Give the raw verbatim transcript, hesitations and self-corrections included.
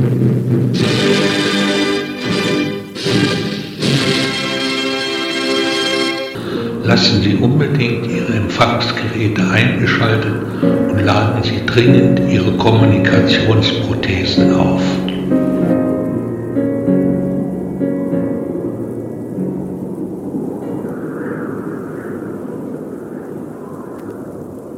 Lassen Sie unbedingt Ihre Empfangsgeräte eingeschaltet und laden Sie dringend Ihre Kommunikationsprothesen auf.